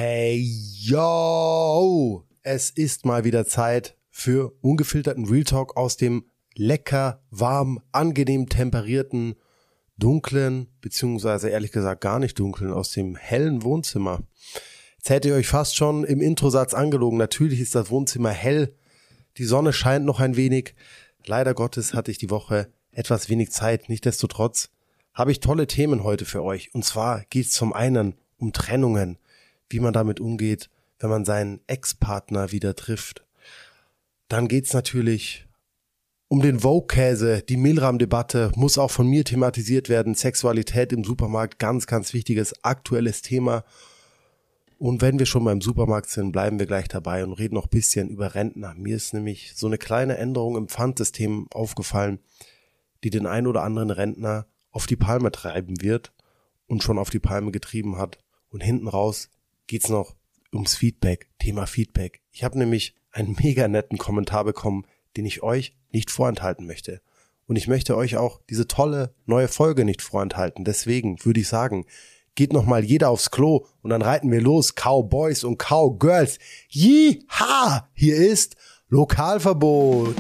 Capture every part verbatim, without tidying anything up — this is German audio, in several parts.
Hey, yo! Es ist mal wieder Zeit für ungefilterten Real Talk aus dem lecker, warm, angenehm temperierten, dunklen, beziehungsweise ehrlich gesagt gar nicht dunklen, aus dem hellen Wohnzimmer. Jetzt hätte ich euch fast schon im Introsatz angelogen. Natürlich ist das Wohnzimmer hell, die Sonne scheint noch ein wenig. Leider Gottes hatte ich die Woche etwas wenig Zeit. Nichtsdestotrotz habe ich tolle Themen heute für euch. Und zwar geht es zum einen um Trennungen, wie man damit umgeht, wenn man seinen Ex-Partner wieder trifft. Dann geht es natürlich um den Vogue-Käse, die Mehlrahmdebatte muss auch von mir thematisiert werden. Sexualität im Supermarkt, ganz, ganz wichtiges, aktuelles Thema. Und wenn wir schon beim Supermarkt sind, bleiben wir gleich dabei und reden noch ein bisschen über Rentner. Mir ist nämlich so eine kleine Änderung im Pfandsystem aufgefallen, die den ein oder anderen Rentner auf die Palme treiben wird und schon auf die Palme getrieben hat. Und hinten raus geht's noch ums Feedback, Thema Feedback. Ich habe nämlich einen mega netten Kommentar bekommen, den ich euch nicht vorenthalten möchte. Und ich möchte euch auch diese tolle neue Folge nicht vorenthalten. Deswegen würde ich sagen, geht nochmal jeder aufs Klo und dann reiten wir los, Cowboys und Cowgirls. Jiha! Hier ist Lokalverbot.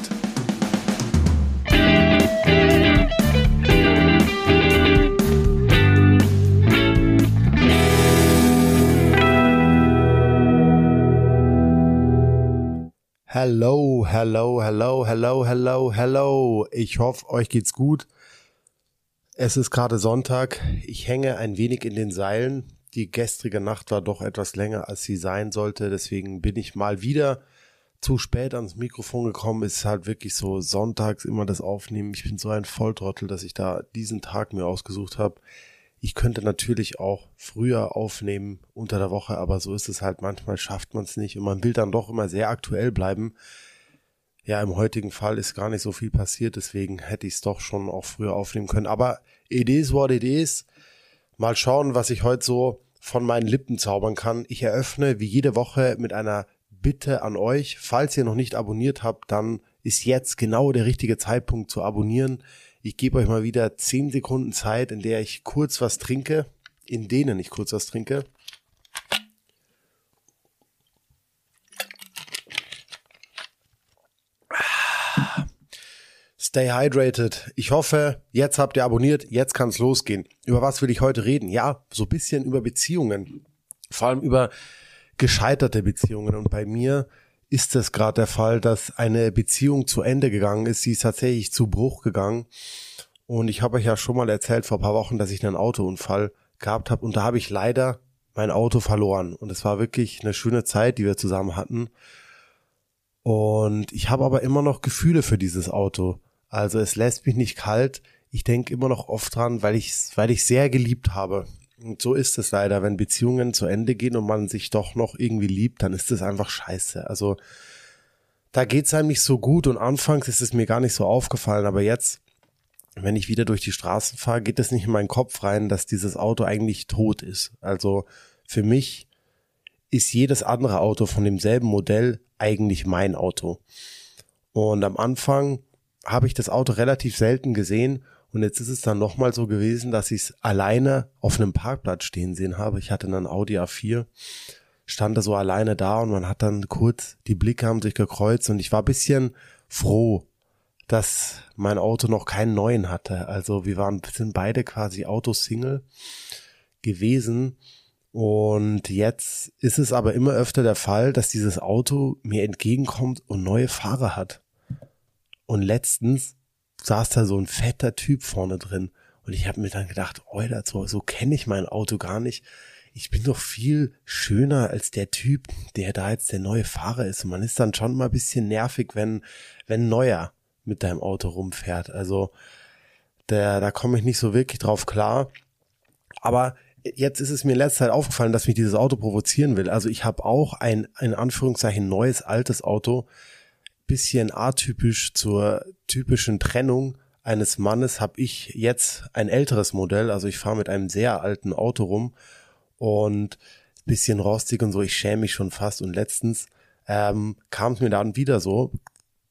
Hello, hello, hello, hello, hello, hello. Ich hoffe, euch geht's gut. Es ist gerade Sonntag. Ich hänge ein wenig in den Seilen. Die gestrige Nacht war doch etwas länger, als sie sein sollte. Deswegen bin ich mal wieder zu spät ans Mikrofon gekommen. Es ist halt wirklich so sonntags immer das Aufnehmen. Ich bin so ein Volltrottel, dass ich da diesen Tag mir ausgesucht habe. Ich könnte natürlich auch früher aufnehmen unter der Woche, aber so ist es halt. Manchmal schafft man es nicht und man will dann doch immer sehr aktuell bleiben. Ja, im heutigen Fall ist gar nicht so viel passiert, deswegen hätte ich es doch schon auch früher aufnehmen können. Aber it is what it is. Mal schauen, was ich heute so von meinen Lippen zaubern kann. Ich eröffne wie jede Woche mit einer Bitte an euch. Falls ihr noch nicht abonniert habt, dann ist jetzt genau der richtige Zeitpunkt zu abonnieren. Ich gebe euch mal wieder zehn Sekunden Zeit, in der ich kurz was trinke, in denen ich kurz was trinke. Stay hydrated. Ich hoffe, jetzt habt ihr abonniert, jetzt kann es losgehen. Über was will ich heute reden? Ja, so ein bisschen über Beziehungen. Vor allem über gescheiterte Beziehungen. Und bei mir ist es gerade der Fall, dass eine Beziehung zu Ende gegangen ist. Sie ist tatsächlich zu Bruch gegangen. Und ich habe euch ja schon mal erzählt vor ein paar Wochen, dass ich einen Autounfall gehabt habe. Und da habe ich leider mein Auto verloren. Und es war wirklich eine schöne Zeit, die wir zusammen hatten. Und ich habe aber immer noch Gefühle für dieses Auto. Also es lässt mich nicht kalt. Ich denke immer noch oft dran, weil ich weil ich sehr geliebt habe. Und so ist es leider, wenn Beziehungen zu Ende gehen und man sich doch noch irgendwie liebt, dann ist das einfach scheiße. Also da geht's einem nicht so gut und anfangs ist es mir gar nicht so aufgefallen, aber jetzt, wenn ich wieder durch die Straßen fahre, geht es nicht in meinen Kopf rein, dass dieses Auto eigentlich tot ist. Also für mich ist jedes andere Auto von demselben Modell eigentlich mein Auto. Und am Anfang habe ich das Auto relativ selten gesehen und jetzt ist es dann nochmal so gewesen, dass ich es alleine auf einem Parkplatz stehen sehen habe. Ich hatte einen Audi A vier, stand da so alleine da und man hat dann kurz, die Blicke haben sich gekreuzt und ich war ein bisschen froh, dass mein Auto noch keinen neuen hatte. Also wir waren sind beide quasi Autosingle gewesen und jetzt ist es aber immer öfter der Fall, dass dieses Auto mir entgegenkommt und neue Fahrer hat. Und letztens saß da so ein fetter Typ vorne drin und ich habe mir dann gedacht, Alter, so, so kenne ich mein Auto gar nicht. Ich bin doch viel schöner als der Typ, der da jetzt der neue Fahrer ist. Und man ist dann schon mal ein bisschen nervig, wenn wenn ein Neuer mit deinem Auto rumfährt. Also der, da komme ich nicht so wirklich drauf klar. Aber jetzt ist es mir in letzter Zeit aufgefallen, dass mich dieses Auto provozieren will. Also ich habe auch ein, in Anführungszeichen, neues, altes Auto. Bisschen atypisch zur typischen Trennung eines Mannes habe ich jetzt ein älteres Modell. Also ich fahre mit einem sehr alten Auto rum und bisschen rostig und so. Ich schäme mich schon fast. Und letztens ähm, kam es mir dann wieder so,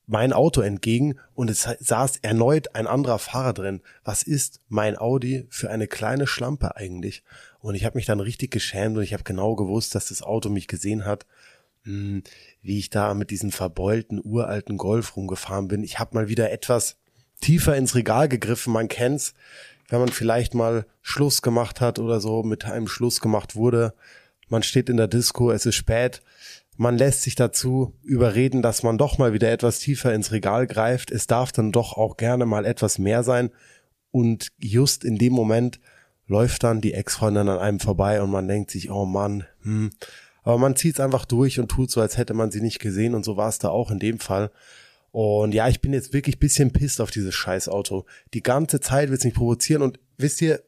mein Auto entgegen und es saß erneut ein anderer Fahrer drin. Was ist mein Audi für eine kleine Schlampe eigentlich? Und ich habe mich dann richtig geschämt und ich habe genau gewusst, dass das Auto mich gesehen hat, mh, wie ich da mit diesem verbeulten, uralten Golf rumgefahren bin. Ich habe mal wieder etwas tiefer ins Regal gegriffen, man kennt's, wenn man vielleicht mal Schluss gemacht hat oder so, mit einem Schluss gemacht wurde. Man steht in der Disco, es ist spät. Man lässt sich dazu überreden, dass man doch mal wieder etwas tiefer ins Regal greift. Es darf dann doch auch gerne mal etwas mehr sein. Und just in dem Moment läuft dann die Ex-Freundin an einem vorbei und man denkt sich, oh Mann, hm. Aber man zieht es einfach durch und tut so, als hätte man sie nicht gesehen. Und so war es da auch in dem Fall. Und ja, ich bin jetzt wirklich ein bisschen pisst auf dieses Scheißauto. Die ganze Zeit wird es mich provozieren. Und wisst ihr,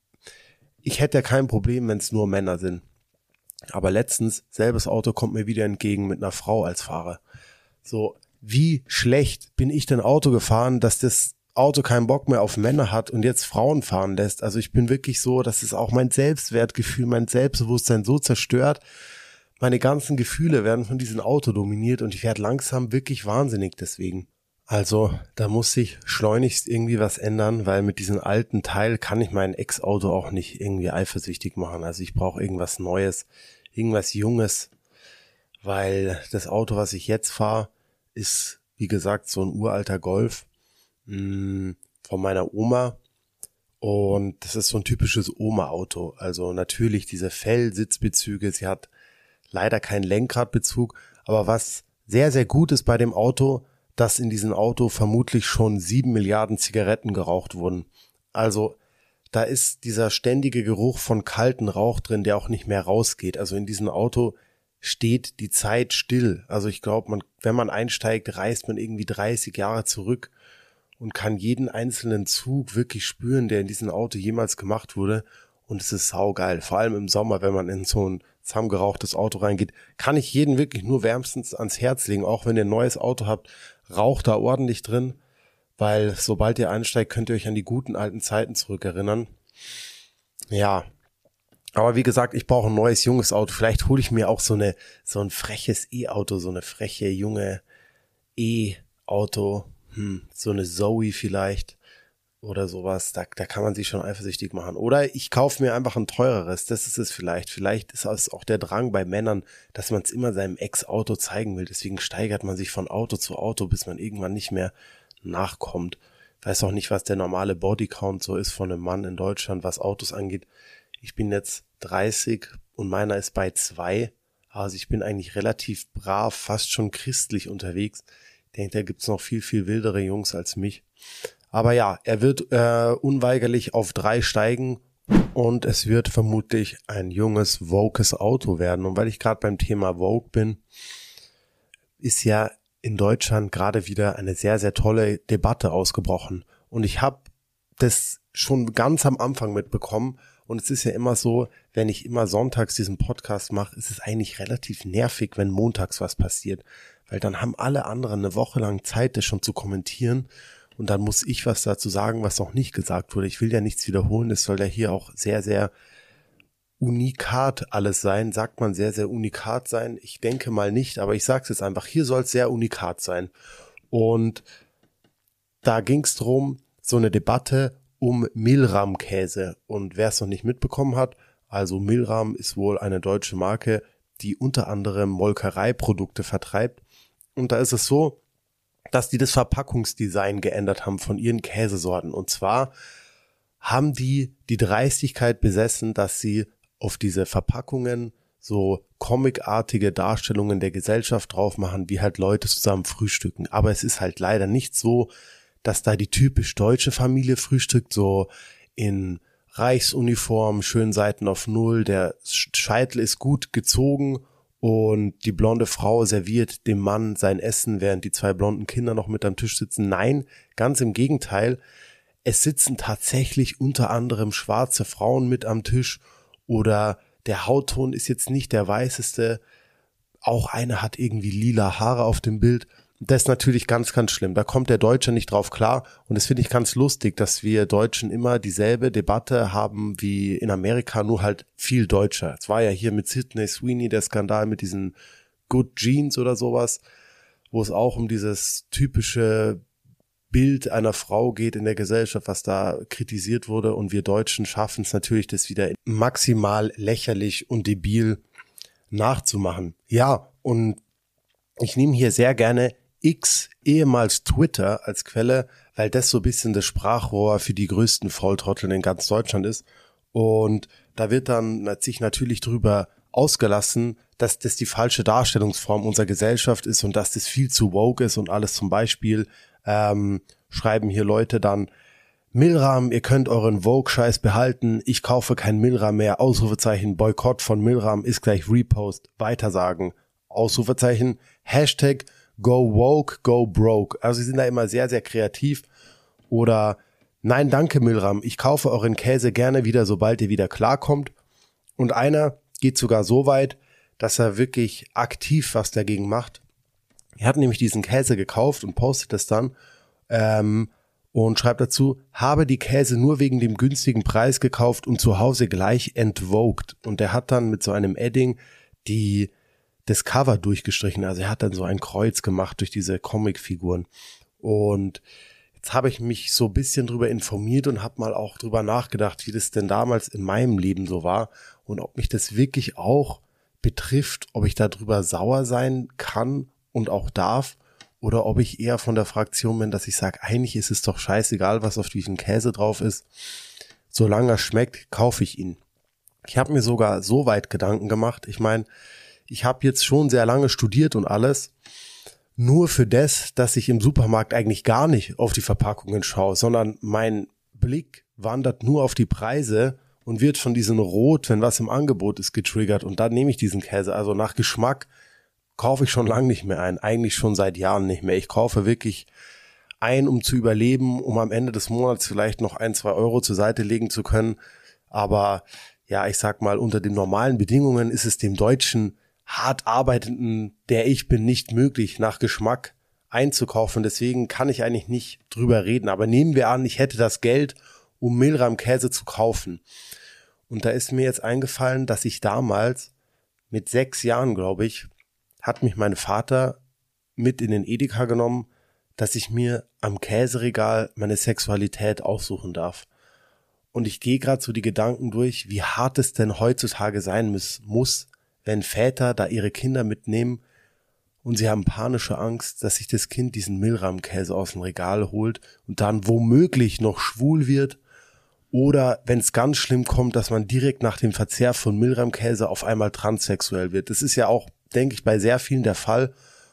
ich hätte ja kein Problem, wenn es nur Männer sind. Aber letztens, selbes Auto kommt mir wieder entgegen mit einer Frau als Fahrer. So, wie schlecht bin ich denn Auto gefahren, dass das Auto keinen Bock mehr auf Männer hat und jetzt Frauen fahren lässt. Also ich bin wirklich so, dass es auch mein Selbstwertgefühl, mein Selbstbewusstsein so zerstört. Meine ganzen Gefühle werden von diesem Auto dominiert und ich werde langsam wirklich wahnsinnig deswegen. Also da muss sich schleunigst irgendwie was ändern, weil mit diesem alten Teil kann ich mein Ex-Auto auch nicht irgendwie eifersüchtig machen. Also ich brauche irgendwas Neues, irgendwas Junges, weil das Auto, was ich jetzt fahre, ist, wie gesagt, so ein uralter Golf mh, von meiner Oma und das ist so ein typisches Oma-Auto. Also natürlich diese Fellsitzbezüge, sie hat leider keinen Lenkradbezug, aber was sehr, sehr gut ist bei dem Auto, dass in diesem Auto vermutlich schon sieben Milliarden Zigaretten geraucht wurden. Also da ist dieser ständige Geruch von kaltem Rauch drin, der auch nicht mehr rausgeht. Also in diesem Auto steht die Zeit still. Also ich glaube, man, wenn man einsteigt, reist man irgendwie dreißig Jahre zurück und kann jeden einzelnen Zug wirklich spüren, der in diesem Auto jemals gemacht wurde. Und es ist saugeil. Vor allem im Sommer, wenn man in so ein zusammengerauchtes Auto reingeht, kann ich jeden wirklich nur wärmstens ans Herz legen. Auch wenn ihr ein neues Auto habt, raucht da ordentlich drin, weil sobald ihr einsteigt, könnt ihr euch an die guten alten Zeiten zurückerinnern. Ja, aber wie gesagt, ich brauche ein neues, junges Auto. Vielleicht hole ich mir auch so eine so ein freches E-Auto, so eine freche, junge E-Auto, hm, so eine Zoe vielleicht oder sowas. Da, da kann man sich schon eifersüchtig machen. Oder ich kaufe mir einfach ein teureres, das ist es vielleicht. Vielleicht ist es auch der Drang bei Männern, dass man es immer seinem Ex-Auto zeigen will. Deswegen steigert man sich von Auto zu Auto, bis man irgendwann nicht mehr nachkommt. Ich weiß auch nicht, was der normale Bodycount so ist von einem Mann in Deutschland, was Autos angeht. Ich bin jetzt dreißig und meiner ist bei zwei. Also ich bin eigentlich relativ brav, fast schon christlich unterwegs. Ich denke, da gibt's noch viel, viel wildere Jungs als mich. Aber ja, er wird äh, unweigerlich auf drei steigen und es wird vermutlich ein junges, vokes Auto werden. Und weil ich gerade beim Thema Vogue bin, ist ja in Deutschland gerade wieder eine sehr, sehr tolle Debatte ausgebrochen. Und ich habe das schon ganz am Anfang mitbekommen. Und es ist ja immer so, wenn ich immer sonntags diesen Podcast mache, ist es eigentlich relativ nervig, wenn montags was passiert. Weil dann haben alle anderen eine Woche lang Zeit, das schon zu kommentieren. Und dann muss ich was dazu sagen, was noch nicht gesagt wurde. Ich will ja nichts wiederholen. Es soll ja hier auch sehr, sehr unikat alles sein. Sagt man sehr, sehr unikat sein? Ich denke mal nicht, aber ich sage es jetzt einfach. Hier soll es sehr unikat sein. Und da ging es drum, so eine Debatte um Milram-Käse. Und wer es noch nicht mitbekommen hat, also Milram ist wohl eine deutsche Marke, die unter anderem Molkereiprodukte vertreibt. Und da ist es so, dass die das Verpackungsdesign geändert haben von ihren Käsesorten. Und zwar haben die die Dreistigkeit besessen, dass sie auf diese Verpackungen so comicartige Darstellungen der Gesellschaft drauf machen, wie halt Leute zusammen frühstücken. Aber es ist halt leider nicht so, dass da die typisch deutsche Familie frühstückt, so in Reichsuniform, schön Seiten auf Null, der Scheitel ist gut gezogen und die blonde Frau serviert dem Mann sein Essen, während die zwei blonden Kinder noch mit am Tisch sitzen. Nein, ganz im Gegenteil. Es sitzen tatsächlich unter anderem schwarze Frauen mit am Tisch oder der Hautton ist jetzt nicht der weißeste. Auch eine hat irgendwie lila Haare auf dem Bild. Das ist natürlich ganz, ganz schlimm. Da kommt der Deutsche nicht drauf klar. Und das finde ich ganz lustig, dass wir Deutschen immer dieselbe Debatte haben wie in Amerika, nur halt viel deutscher. Es war ja hier mit Sydney Sweeney der Skandal mit diesen Good Jeans oder sowas, wo es auch um dieses typische Bild einer Frau geht in der Gesellschaft, was da kritisiert wurde. Und wir Deutschen schaffen es natürlich, das wieder maximal lächerlich und debil nachzumachen. Ja, und ich nehme hier sehr gerne X, ehemals Twitter, als Quelle, weil das so ein bisschen das Sprachrohr für die größten Volltrotteln in ganz Deutschland ist. Und da wird dann sich natürlich drüber ausgelassen, dass das die falsche Darstellungsform unserer Gesellschaft ist und dass das viel zu woke ist und alles. Zum Beispiel ähm, schreiben hier Leute dann: Milram, ihr könnt euren Vogue-Scheiß behalten, ich kaufe kein Milram mehr, Ausrufezeichen, Boykott von Milram ist gleich Repost, weitersagen, Ausrufezeichen, Hashtag Go Woke, Go Broke. Also sie sind da immer sehr, sehr kreativ. Oder nein, danke Milram, ich kaufe euren Käse gerne wieder, sobald ihr wieder klarkommt. Und einer geht sogar so weit, dass er wirklich aktiv was dagegen macht. Er hat nämlich diesen Käse gekauft und postet es dann ähm, und schreibt dazu: habe die Käse nur wegen dem günstigen Preis gekauft und zu Hause gleich entvogt. Und er hat dann mit so einem Edding die das Cover durchgestrichen. Also er hat dann so ein Kreuz gemacht durch diese Comicfiguren. Und jetzt habe ich mich so ein bisschen drüber informiert und habe mal auch drüber nachgedacht, wie das denn damals in meinem Leben so war und ob mich das wirklich auch betrifft, ob ich darüber sauer sein kann und auch darf oder ob ich eher von der Fraktion bin, dass ich sage, eigentlich ist es doch scheißegal, was auf diesem Käse drauf ist. Solange er schmeckt, kaufe ich ihn. Ich habe mir sogar so weit Gedanken gemacht. Ich meine, ich habe jetzt schon sehr lange studiert und alles, nur für das, dass ich im Supermarkt eigentlich gar nicht auf die Verpackungen schaue, sondern mein Blick wandert nur auf die Preise und wird von diesem Rot, wenn was im Angebot ist, getriggert. Und dann nehme ich diesen Käse. Also nach Geschmack kaufe ich schon lange nicht mehr ein. Eigentlich schon seit Jahren nicht mehr. Ich kaufe wirklich ein, um zu überleben, um am Ende des Monats vielleicht noch ein, zwei Euro zur Seite legen zu können. Aber ja, ich sag mal, unter den normalen Bedingungen ist es dem Deutschen hart arbeitenden, der ich bin, nicht möglich, nach Geschmack einzukaufen. Deswegen kann ich eigentlich nicht drüber reden. Aber nehmen wir an, ich hätte das Geld, um Milram-Käse zu kaufen. Und da ist mir jetzt eingefallen, dass ich damals mit sechs Jahren, glaube ich, hat mich mein Vater mit in den Edeka genommen, dass ich mir am Käseregal meine Sexualität aussuchen darf. Und ich gehe gerade so die Gedanken durch, wie hart es denn heutzutage sein muss, muss, wenn Väter da ihre Kinder mitnehmen und sie haben panische Angst, dass sich das Kind diesen Milram-Käse aus dem Regal holt und dann womöglich noch schwul wird. Oder wenn es ganz schlimm kommt, dass man direkt nach dem Verzehr von Milram-Käse auf einmal transsexuell wird. Das ist ja auch, denke ich, bei sehr vielen der Fall.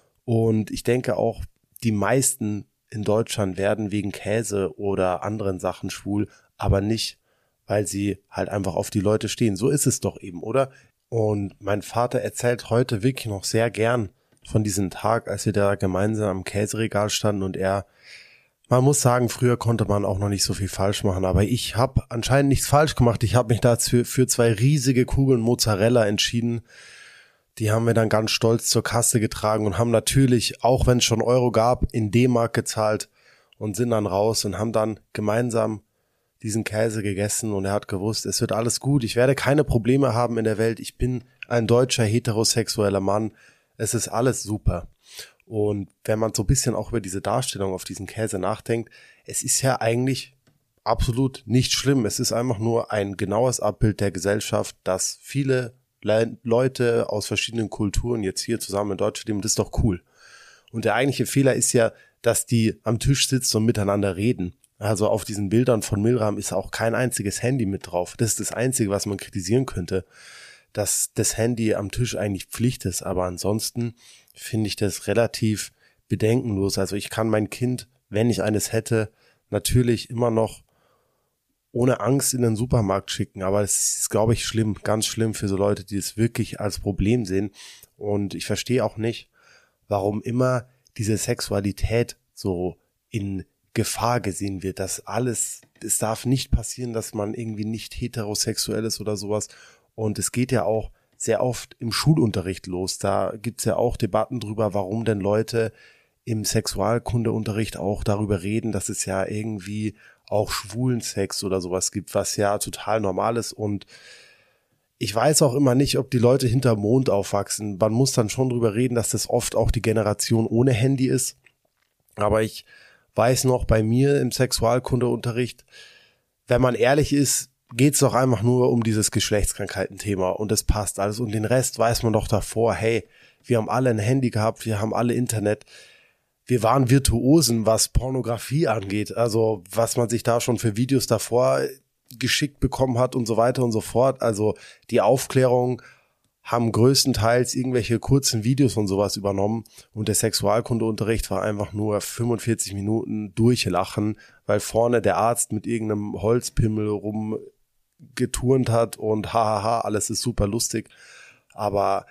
Und ich denke auch, die meisten in Deutschland werden wegen Käse oder anderen Sachen schwul, aber nicht, weil sie halt einfach auf die Leute stehen. So ist es doch eben, oder? Und mein Vater erzählt heute wirklich noch sehr gern von diesem Tag, als wir da gemeinsam am Käseregal standen und er, man muss sagen, früher konnte man auch noch nicht so viel falsch machen, aber ich habe anscheinend nichts falsch gemacht. Ich habe mich dazu für zwei riesige Kugeln Mozzarella entschieden. Die haben wir dann ganz stolz zur Kasse getragen und haben natürlich, auch wenn es schon Euro gab, in D-Mark gezahlt und sind dann raus und haben dann gemeinsam diesen Käse gegessen und er hat gewusst, es wird alles gut, ich werde keine Probleme haben in der Welt, ich bin ein deutscher heterosexueller Mann, es ist alles super. Und wenn man so ein bisschen auch über diese Darstellung auf diesen Käse nachdenkt, es ist ja eigentlich absolut nicht schlimm, es ist einfach nur ein genaues Abbild der Gesellschaft, dass viele Le- Leute aus verschiedenen Kulturen jetzt hier zusammen in Deutschland leben, das ist doch cool. Und der eigentliche Fehler ist ja, dass die am Tisch sitzen und miteinander reden. Also auf diesen Bildern von Milram ist auch kein einziges Handy mit drauf. Das ist das Einzige, was man kritisieren könnte, dass das Handy am Tisch eigentlich Pflicht ist. Aber ansonsten finde ich das relativ bedenkenlos. Also ich kann mein Kind, wenn ich eines hätte, natürlich immer noch ohne Angst in den Supermarkt schicken. Aber es ist, glaube ich, schlimm, ganz schlimm für so Leute, die es wirklich als Problem sehen. Und ich verstehe auch nicht, warum immer diese Sexualität so in Gefahr gesehen wird, dass alles, es darf nicht passieren, dass man irgendwie nicht heterosexuell ist oder sowas. Und es geht ja auch sehr oft im Schulunterricht los. Da gibt's ja auch Debatten drüber, warum denn Leute im Sexualkundeunterricht auch darüber reden, dass es ja irgendwie auch schwulen Sex oder sowas gibt, was ja total normal ist. Und ich weiß auch immer nicht, ob die Leute hinterm Mond aufwachsen. Man muss dann schon drüber reden, dass das oft auch die Generation ohne Handy ist. Aber ich weiß noch, bei mir im Sexualkundeunterricht, wenn man ehrlich ist, geht es doch einfach nur um dieses Geschlechtskrankheiten-Thema und das passt alles. Und den Rest weiß man doch davor, hey, wir haben alle ein Handy gehabt, wir haben alle Internet. Wir waren Virtuosen, was Pornografie angeht. Also was man sich da schon für Videos davor geschickt bekommen hat und so weiter und so fort. Also die Aufklärung haben größtenteils irgendwelche kurzen Videos und sowas übernommen und der Sexualkundeunterricht war einfach nur fünfundvierzig Minuten durchlachen, weil vorne der Arzt mit irgendeinem Holzpimmel rumgeturnt hat und hahaha, alles ist super lustig. Aber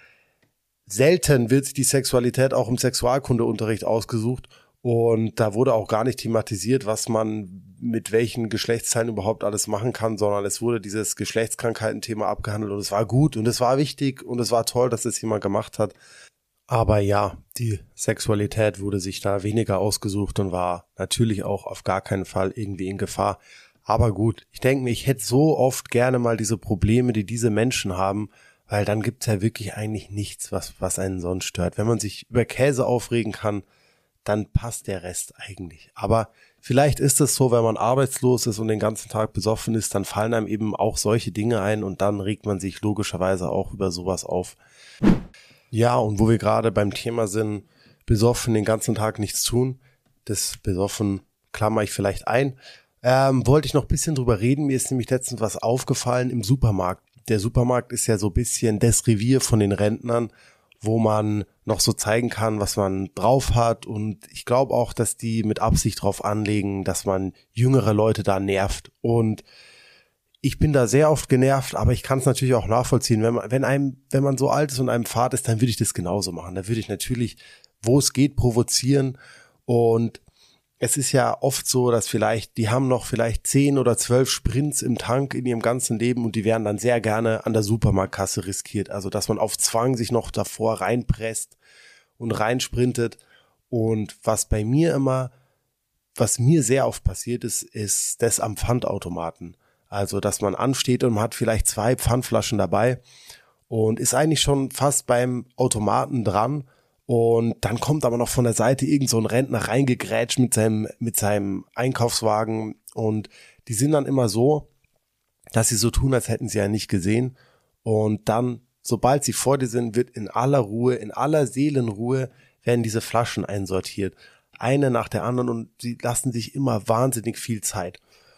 selten wird sich die Sexualität auch im Sexualkundeunterricht ausgesucht und da wurde auch gar nicht thematisiert, was man mit welchen Geschlechtsteilen überhaupt alles machen kann, sondern es wurde dieses Geschlechtskrankheiten-Thema abgehandelt und es war gut und es war wichtig und es war toll, dass es jemand gemacht hat. Aber ja, die Sexualität wurde sich da weniger ausgesucht und war natürlich auch auf gar keinen Fall irgendwie in Gefahr. Aber gut, ich denke mir, ich hätte so oft gerne mal diese Probleme, die diese Menschen haben, weil dann gibt's ja wirklich eigentlich nichts, was, was einen sonst stört. Wenn man sich über Käse aufregen kann, dann passt der Rest eigentlich. Aber vielleicht ist es so, wenn man arbeitslos ist und den ganzen Tag besoffen ist, dann fallen einem eben auch solche Dinge ein und dann regt man sich logischerweise auch über sowas auf. Ja, und wo wir gerade beim Thema sind, besoffen den ganzen Tag nichts tun, das besoffen klammer ich vielleicht ein, ähm, wollte ich noch ein bisschen drüber reden. Mir ist nämlich letztens was aufgefallen im Supermarkt. Der Supermarkt ist ja so ein bisschen das Revier von den Rentnern, wo man noch so zeigen kann, was man drauf hat und ich glaube auch, dass die mit Absicht drauf anlegen, dass man jüngere Leute da nervt und ich bin da sehr oft genervt, aber ich kann es natürlich auch nachvollziehen, wenn man, wenn einem, wenn man so alt ist und einem Fahrt ist, dann würde ich das genauso machen, da würde ich natürlich, wo es geht, provozieren und es ist ja oft so, dass vielleicht, die haben noch vielleicht zehn oder zwölf Sprints im Tank in ihrem ganzen Leben und die werden dann sehr gerne an der Supermarktkasse riskiert. Also, dass man auf Zwang sich noch davor reinpresst und reinsprintet. Und was bei mir immer, was mir sehr oft passiert ist, ist das am Pfandautomaten. Also, dass man ansteht und man hat vielleicht zwei Pfandflaschen dabei und ist eigentlich schon fast beim Automaten dran. Und dann kommt aber noch von der Seite irgend so ein Rentner reingegrätscht mit seinem, mit seinem Einkaufswagen und die sind dann immer so, dass sie so tun, als hätten sie ja nicht gesehen und dann, sobald sie vor dir sind, wird in aller Ruhe, in aller Seelenruhe werden diese Flaschen einsortiert, eine nach der anderen und sie lassen sich immer wahnsinnig viel Zeit.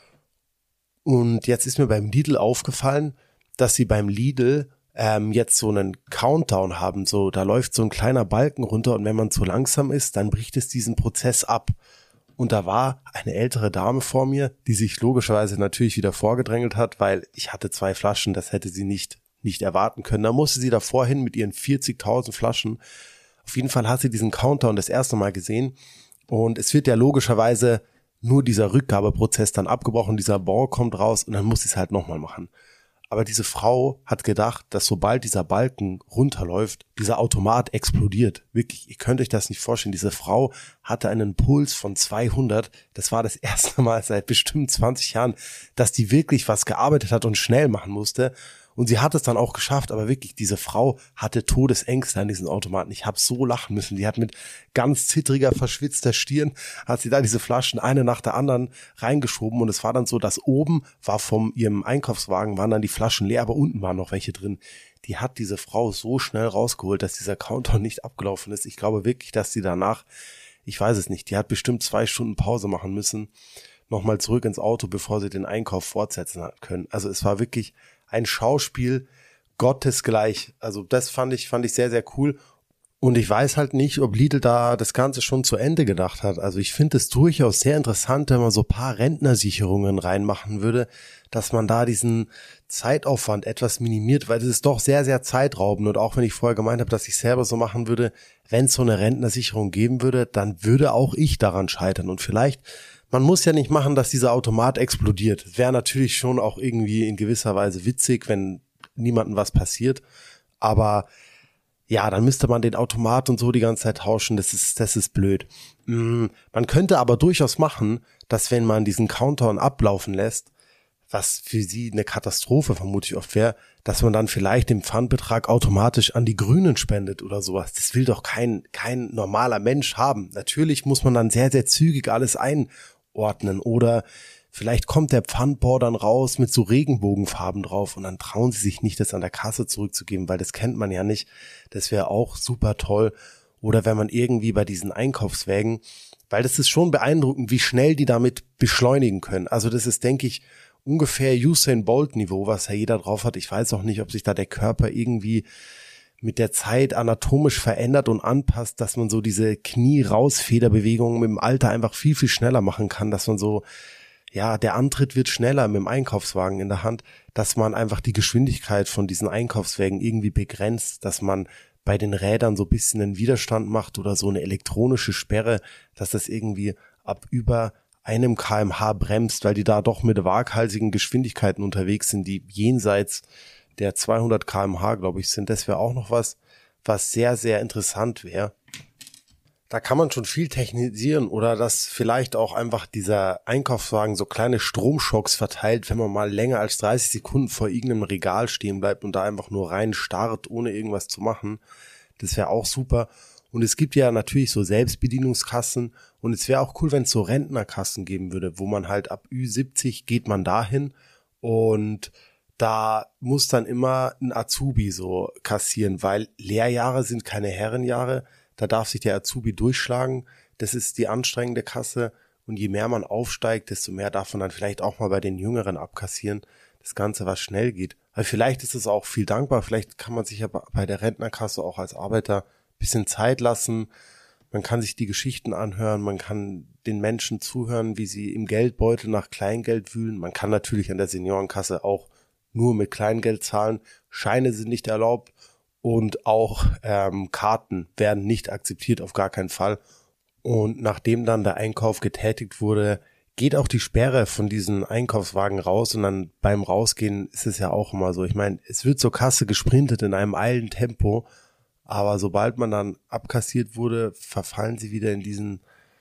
Und jetzt ist mir beim Lidl aufgefallen, dass sie beim Lidl Ähm, jetzt so einen Countdown haben, so da läuft so ein kleiner Balken runter und wenn man zu langsam ist, dann bricht es diesen Prozess ab. Und da war eine ältere Dame vor mir, die sich logischerweise natürlich wieder vorgedrängelt hat, weil ich hatte zwei Flaschen, das hätte sie nicht nicht erwarten können. Da musste sie davor hin mit ihren vierzigtausend Flaschen. Auf jeden Fall hat sie diesen Countdown das erste Mal gesehen und es wird ja logischerweise nur dieser Rückgabeprozess dann abgebrochen, dieser Bon kommt raus und dann muss sie es halt nochmal machen. Aber diese Frau hat gedacht, dass sobald dieser Balken runterläuft, dieser Automat explodiert. Wirklich, ihr könnt euch das nicht vorstellen. Diese Frau hatte einen Puls von zweihundert. Das war das erste Mal seit bestimmt zwanzig Jahren, dass die wirklich was gearbeitet hat und schnell machen musste. Und sie hat es dann auch geschafft, aber wirklich, diese Frau hatte Todesängste an diesen Automaten. Ich habe so lachen müssen. Die hat mit ganz zittriger, verschwitzter Stirn, hat sie da diese Flaschen eine nach der anderen reingeschoben. Und es war dann so, dass oben war von ihrem Einkaufswagen, waren dann die Flaschen leer, aber unten waren noch welche drin. Die hat diese Frau so schnell rausgeholt, dass dieser Countdown nicht abgelaufen ist. Ich glaube wirklich, dass sie danach, ich weiß es nicht, die hat bestimmt zwei Stunden Pause machen müssen, nochmal zurück ins Auto, bevor sie den Einkauf fortsetzen können. Also es war wirklich ein Schauspiel gottesgleich. Also das fand ich, fand ich sehr, sehr cool. Und ich weiß halt nicht, ob Lidl da das Ganze schon zu Ende gedacht hat. Also ich finde es durchaus sehr interessant, wenn man so ein paar Rentnersicherungen reinmachen würde, dass man da diesen Zeitaufwand etwas minimiert, weil das ist doch sehr, sehr zeitraubend. Und auch wenn ich vorher gemeint habe, dass ich selber so machen würde, wenn es so eine Rentnersicherung geben würde, dann würde auch ich daran scheitern. Und vielleicht, man muss ja nicht machen, dass dieser Automat explodiert. Wäre natürlich schon auch irgendwie in gewisser Weise witzig, wenn niemandem was passiert. Aber ja, dann müsste man den Automat und so die ganze Zeit tauschen. Das ist, das ist blöd. Man könnte aber durchaus machen, dass wenn man diesen Countdown ablaufen lässt, was für sie eine Katastrophe vermutlich oft wäre, dass man dann vielleicht den Pfandbetrag automatisch an die Grünen spendet oder sowas. Das will doch kein, kein normaler Mensch haben. Natürlich muss man dann sehr, sehr zügig alles einordnen oder vielleicht kommt der Pfandbon dann raus mit so Regenbogenfarben drauf und dann trauen sie sich nicht, das an der Kasse zurückzugeben, weil das kennt man ja nicht. Das wäre auch super toll. Oder wenn man irgendwie bei diesen Einkaufswägen, weil das ist schon beeindruckend, wie schnell die damit beschleunigen können. Also das ist, denke ich, ungefähr Usain Bolt Niveau, was ja jeder drauf hat. Ich weiß auch nicht, ob sich da der Körper irgendwie mit der Zeit anatomisch verändert und anpasst, dass man so diese Knie-Raus-Federbewegungen mit dem Alter einfach viel, viel schneller machen kann, dass man so, ja, der Antritt wird schneller mit dem Einkaufswagen in der Hand, dass man einfach die Geschwindigkeit von diesen Einkaufswägen irgendwie begrenzt, dass man bei den Rädern so ein bisschen einen Widerstand macht oder so eine elektronische Sperre, dass das irgendwie ab über einem Kilometer pro Stunde bremst, weil die da doch mit waghalsigen Geschwindigkeiten unterwegs sind, die jenseits der zweihundert Kilometer pro Stunde, glaube ich, sind. Das wäre auch noch was, was sehr, sehr interessant wäre. Da kann man schon viel technisieren oder dass vielleicht auch einfach dieser Einkaufswagen so kleine Stromschocks verteilt, wenn man mal länger als dreißig Sekunden vor irgendeinem Regal stehen bleibt und da einfach nur rein starrt, ohne irgendwas zu machen. Das wäre auch super. Und es gibt ja natürlich so Selbstbedienungskassen und es wäre auch cool, wenn es so Rentnerkassen geben würde, wo man halt ab Ü siebzig geht man dahin und da muss dann immer ein Azubi so kassieren, weil Lehrjahre sind keine Herrenjahre. Da darf sich der Azubi durchschlagen. Das ist die anstrengende Kasse. Und je mehr man aufsteigt, desto mehr darf man dann vielleicht auch mal bei den Jüngeren abkassieren. Das Ganze, was schnell geht. Aber vielleicht ist es auch viel dankbar. Vielleicht kann man sich ja bei der Rentnerkasse auch als Arbeiter ein bisschen Zeit lassen. Man kann sich die Geschichten anhören. Man kann den Menschen zuhören, wie sie im Geldbeutel nach Kleingeld wühlen. Man kann natürlich an der Seniorenkasse auch nur mit Kleingeld zahlen. Scheine sind nicht erlaubt. Und auch ähm, Karten werden nicht akzeptiert, auf gar keinen Fall. Und nachdem dann der Einkauf getätigt wurde, geht auch die Sperre von diesen Einkaufswagen raus. Und dann beim Rausgehen ist es ja auch immer so. Ich meine, es wird zur Kasse gesprintet in einem eilen Tempo. Aber sobald man dann abkassiert wurde, verfallen sie wieder in diesen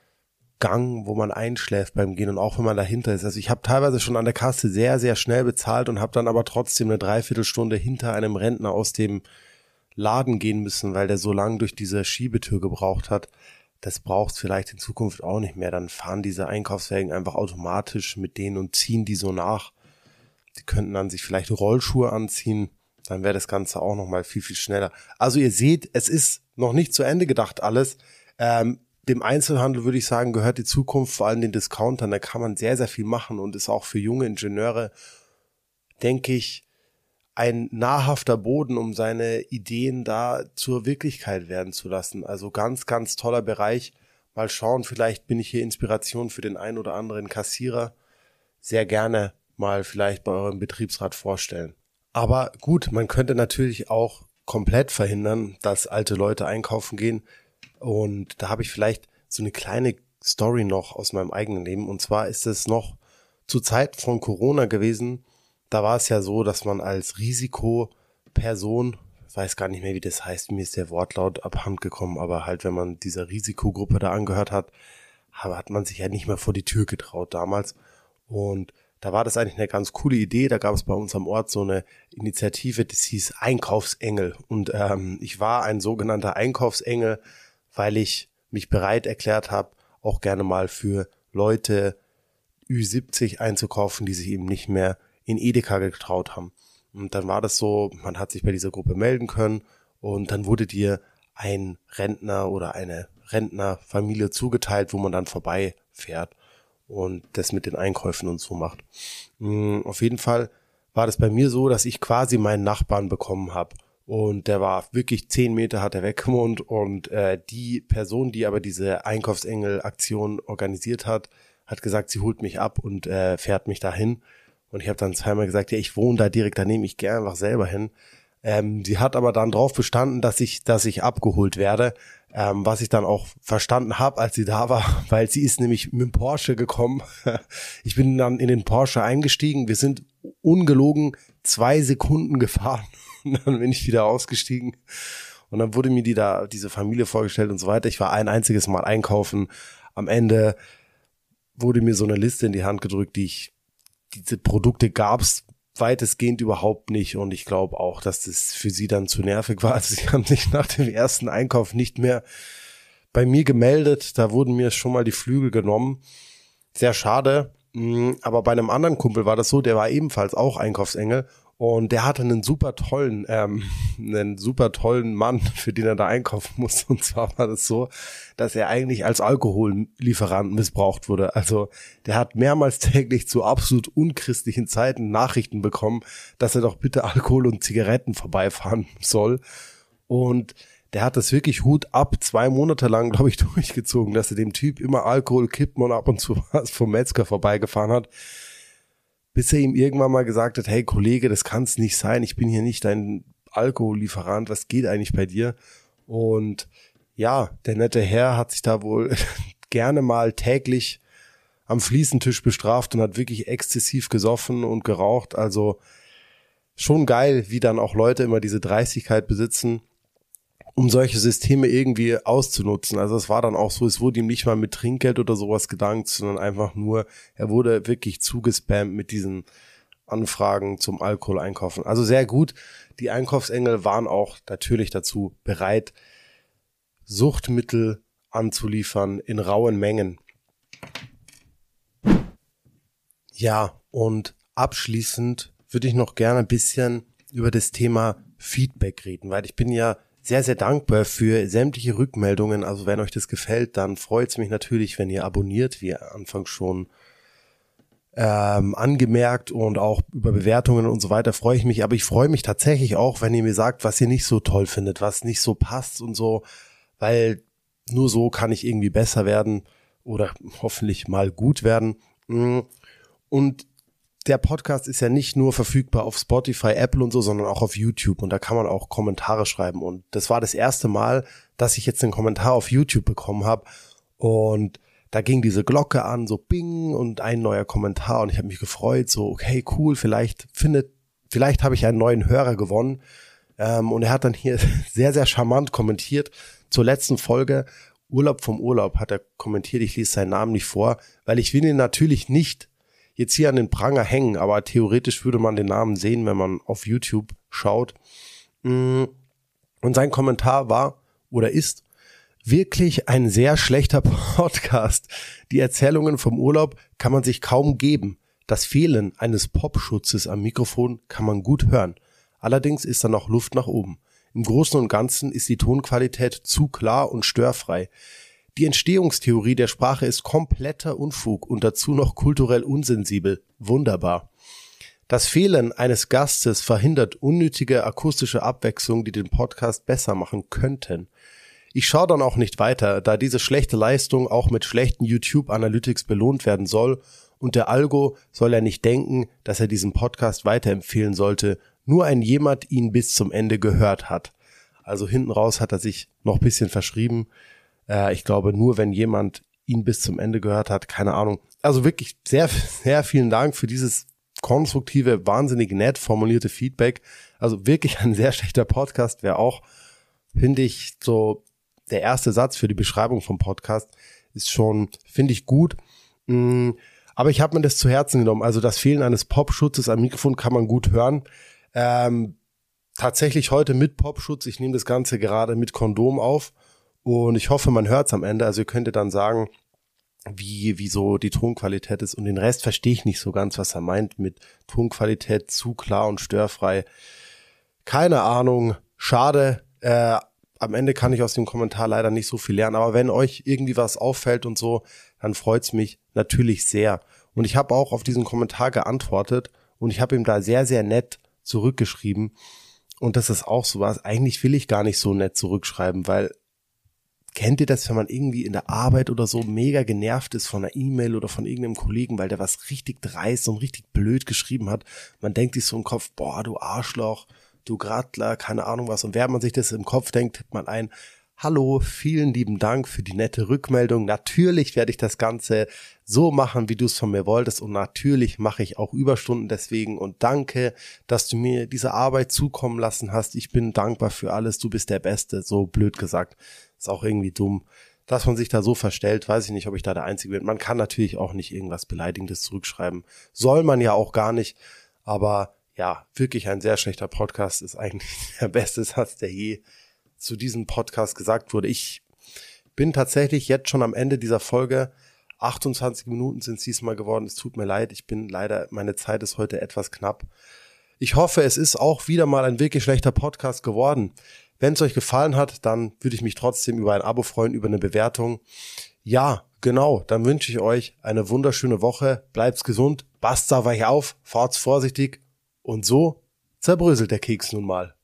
Gang, wo man einschläft beim Gehen und auch wenn man dahinter ist. Also ich habe teilweise schon an der Kasse sehr, sehr schnell bezahlt und habe dann aber trotzdem eine Dreiviertelstunde hinter einem Rentner aus dem Laden gehen müssen, weil der so lange durch diese Schiebetür gebraucht hat. Das braucht es vielleicht in Zukunft auch nicht mehr. Dann fahren diese Einkaufswagen einfach automatisch mit denen und ziehen die so nach. Die könnten dann sich vielleicht Rollschuhe anziehen. Dann wäre das Ganze auch nochmal viel, viel schneller. Also ihr seht, es ist noch nicht zu Ende gedacht alles. Ähm, dem Einzelhandel würde ich sagen, gehört die Zukunft, vor allem den Discountern. Da kann man sehr, sehr viel machen und ist auch für junge Ingenieure, denke ich, ein nahrhafter Boden, um seine Ideen da zur Wirklichkeit werden zu lassen. Also ganz, ganz toller Bereich. Mal schauen, vielleicht bin ich hier Inspiration für den einen oder anderen Kassierer. Sehr gerne mal vielleicht bei eurem Betriebsrat vorstellen. Aber gut, man könnte natürlich auch komplett verhindern, dass alte Leute einkaufen gehen. Und da habe ich vielleicht so eine kleine Story noch aus meinem eigenen Leben. Und zwar ist es noch zur Zeit von Corona gewesen. Da war es ja so, dass man als Risikoperson, ich weiß gar nicht mehr, wie das heißt, mir ist der Wortlaut abhanden gekommen, aber halt, wenn man dieser Risikogruppe da angehört hat, hat man sich ja nicht mehr vor die Tür getraut damals. Und da war das eigentlich eine ganz coole Idee. Da gab es bei uns am Ort so eine Initiative, das hieß Einkaufsengel. Und ähm, ich war ein sogenannter Einkaufsengel, weil ich mich bereit erklärt habe, auch gerne mal für Leute Ü siebzig einzukaufen, die sich eben nicht mehr in Edeka getraut haben. Und dann war das so, man hat sich bei dieser Gruppe melden können und dann wurde dir ein Rentner oder eine Rentnerfamilie zugeteilt, wo man dann vorbeifährt und das mit den Einkäufen und so macht. Auf jeden Fall war das bei mir so, dass ich quasi meinen Nachbarn bekommen habe. Und der war wirklich zehn Meter hat er weg gewohnt und äh, die Person, die aber diese Einkaufsengel-Aktion organisiert hat, hat gesagt, sie holt mich ab und äh, fährt mich dahin. Und ich habe dann zweimal gesagt, ja, ich wohne da direkt daneben, ich gehe einfach selber hin. Ähm, sie hat aber dann drauf bestanden, dass ich, dass ich abgeholt werde, ähm, was ich dann auch verstanden habe, als sie da war, weil sie ist nämlich mit dem Porsche gekommen. Ich bin dann in den Porsche eingestiegen, wir sind ungelogen zwei Sekunden gefahren und dann bin ich wieder ausgestiegen. Und dann wurde mir die da, diese Familie vorgestellt und so weiter. Ich war ein einziges Mal einkaufen. Am Ende wurde mir so eine Liste in die Hand gedrückt, die ich diese Produkte gab's weitestgehend überhaupt nicht und ich glaube auch, dass das für sie dann zu nervig war. Also sie haben sich nach dem ersten Einkauf nicht mehr bei mir gemeldet, da wurden mir schon mal die Flügel genommen. Sehr schade, aber bei einem anderen Kumpel war das so, der war ebenfalls auch Einkaufsengel und der hatte einen super tollen, ähm, einen super tollen Mann, für den er da einkaufen musste. Und zwar war das so, dass er eigentlich als Alkohollieferant missbraucht wurde. Also der hat mehrmals täglich zu absolut unchristlichen Zeiten Nachrichten bekommen, dass er doch bitte Alkohol und Zigaretten vorbeifahren soll. Und der hat das wirklich Hut ab, zwei Monate lang, glaube ich, durchgezogen, dass er dem Typ immer Alkohol, Kippen und ab und zu was vom Metzger vorbeigefahren hat, bis er ihm irgendwann mal gesagt hat, hey Kollege, das kann's nicht sein, ich bin hier nicht dein Alkohollieferant, was geht eigentlich bei dir? Und ja, der nette Herr hat sich da wohl gerne mal täglich am Fliesentisch bestraft und hat wirklich exzessiv gesoffen und geraucht, also schon geil, wie dann auch Leute immer diese Dreistigkeit besitzen, um solche Systeme irgendwie auszunutzen. Also es war dann auch so, es wurde ihm nicht mal mit Trinkgeld oder sowas gedankt, sondern einfach nur, er wurde wirklich zugespammt mit diesen Anfragen zum Alkohol einkaufen. Also sehr gut. Die Einkaufsengel waren auch natürlich dazu bereit, Suchtmittel anzuliefern in rauen Mengen. Ja, und abschließend würde ich noch gerne ein bisschen über das Thema Feedback reden, weil ich bin ja sehr, sehr dankbar für sämtliche Rückmeldungen. Also wenn euch das gefällt, dann freut es mich natürlich, wenn ihr abonniert, wie anfangs schon ähm, angemerkt, und auch über Bewertungen und so weiter freue ich mich. Aber ich freue mich tatsächlich auch, wenn ihr mir sagt, was ihr nicht so toll findet, was nicht so passt und so, weil nur so kann ich irgendwie besser werden oder hoffentlich mal gut werden. Und der Podcast ist ja nicht nur verfügbar auf Spotify, Apple und so, sondern auch auf YouTube, und da kann man auch Kommentare schreiben, und das war das erste Mal, dass ich jetzt einen Kommentar auf YouTube bekommen habe, und da ging diese Glocke an, so bing, und ein neuer Kommentar, und ich habe mich gefreut, so okay, cool, vielleicht findet, vielleicht habe ich einen neuen Hörer gewonnen, ähm, und er hat dann hier sehr, sehr charmant kommentiert zur letzten Folge, Urlaub vom Urlaub, hat er kommentiert, ich lese seinen Namen nicht vor, weil ich will ihn natürlich nicht jetzt hier an den Pranger hängen, aber theoretisch würde man den Namen sehen, wenn man auf YouTube schaut. Und sein Kommentar war oder ist wirklich ein sehr schlechter Podcast. Die Erzählungen vom Urlaub kann man sich kaum geben. Das Fehlen eines Popschutzes am Mikrofon kann man gut hören. Allerdings ist da noch Luft nach oben. Im Großen und Ganzen ist die Tonqualität zu klar und störfrei. Die Entstehungstheorie der Sprache ist kompletter Unfug und dazu noch kulturell unsensibel. Wunderbar. Das Fehlen eines Gastes verhindert unnötige akustische Abwechslung, die den Podcast besser machen könnten. Ich schaue dann auch nicht weiter, da diese schlechte Leistung auch mit schlechten YouTube Analytics belohnt werden soll, und der Algo soll ja nicht denken, dass er diesen Podcast weiterempfehlen sollte, nur ein jemand ihn bis zum Ende gehört hat. Also hinten raus hat er sich noch ein bisschen verschrieben. Ich glaube, nur wenn jemand ihn bis zum Ende gehört hat, keine Ahnung. Also wirklich sehr, sehr vielen Dank für dieses konstruktive, wahnsinnig nett formulierte Feedback. Also wirklich ein sehr schlechter Podcast wäre auch, finde ich, so der erste Satz für die Beschreibung vom Podcast ist schon, finde ich, gut. Aber ich habe mir das zu Herzen genommen. Also das Fehlen eines Popschutzes am Mikrofon kann man gut hören. Ähm, tatsächlich heute mit Popschutz. Ich nehme das Ganze gerade mit Kondom auf. Und ich hoffe, man hört es am Ende. Also ihr könnt dann sagen, wie, wie so die Tonqualität ist. Und den Rest verstehe ich nicht so ganz, was er meint mit Tonqualität zu klar und störfrei. Keine Ahnung. Schade. Äh, am Ende kann ich aus dem Kommentar leider nicht so viel lernen. Aber wenn euch irgendwie was auffällt und so, dann freut's mich natürlich sehr. Und ich habe auch auf diesen Kommentar geantwortet. Und ich habe ihm da sehr, sehr nett zurückgeschrieben. Und das ist auch sowas. Eigentlich will ich gar nicht so nett zurückschreiben, weil kennt ihr das, wenn man irgendwie in der Arbeit oder so mega genervt ist von einer E-Mail oder von irgendeinem Kollegen, weil der was richtig dreist und richtig blöd geschrieben hat? Man denkt sich so im Kopf, boah, du Arschloch, du Grattler, keine Ahnung was. Und während man sich das im Kopf denkt, tippt man ein, hallo, vielen lieben Dank für die nette Rückmeldung. Natürlich werde ich das Ganze so machen, wie du es von mir wolltest. Und natürlich mache ich auch Überstunden deswegen. Und danke, dass du mir diese Arbeit zukommen lassen hast. Ich bin dankbar für alles. Du bist der Beste. So blöd gesagt. Ist auch irgendwie dumm. dass man sich da so verstellt, weiß ich nicht, ob ich da der Einzige bin. Man kann natürlich auch nicht irgendwas Beleidigendes zurückschreiben. Soll man ja auch gar nicht. Aber ja, wirklich ein sehr schlechter Podcast ist eigentlich der beste Satz, der je zu diesem Podcast gesagt wurde. Ich bin tatsächlich jetzt schon am Ende dieser Folge. achtundzwanzig Minuten sind es diesmal geworden. Es tut mir leid. Ich bin leider, meine Zeit ist heute etwas knapp. Ich hoffe, es ist auch wieder mal ein wirklich schlechter Podcast geworden. Wenn es euch gefallen hat, dann würde ich mich trotzdem über ein Abo freuen, über eine Bewertung. Ja, genau, dann wünsche ich euch eine wunderschöne Woche. Bleibt's gesund, passt auf euch auf, fahrt's vorsichtig und so zerbröselt der Keks nun mal.